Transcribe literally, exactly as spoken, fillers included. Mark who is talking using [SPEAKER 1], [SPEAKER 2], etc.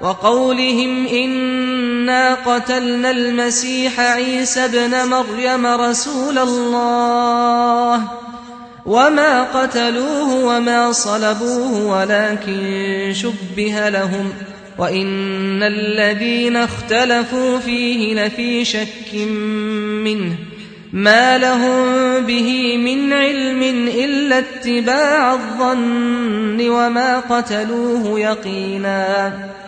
[SPEAKER 1] وقولهم إنا قتلنا المسيح عيسى ابن مريم رسول الله وما قتلوه وما صلبوه ولكن شبه لهم وإن الذين اختلفوا فيه لفي شك منه ما لهم به من علم إلا اتباع الظن وما قتلوه يقينا